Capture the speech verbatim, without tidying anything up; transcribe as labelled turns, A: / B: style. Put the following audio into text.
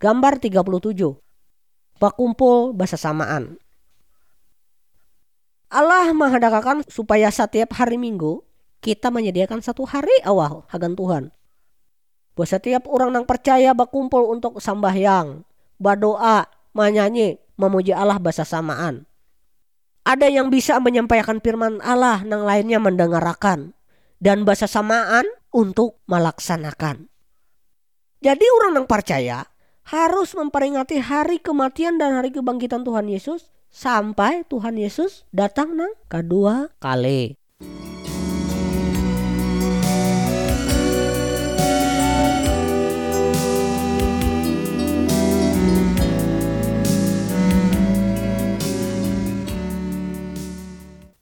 A: Gambar tiga puluh tujuh. Bakumpul besamaan. Allah menghadapkan supaya setiap hari Minggu kita menyediakan satu hari awal hagan Tuhan. Bahwa setiap orang yang percaya bakumpul untuk sambahyang, berdoa, menyanyi, memuji Allah besamaan. Ada yang bisa menyampaikan firman Allah, yang lainnya mendengarkan, dan besamaan untuk melaksanakan. Jadi orang yang percaya harus memperingati hari kematian dan hari kebangkitan Tuhan Yesus sampai Tuhan Yesus datang nang kedua kali.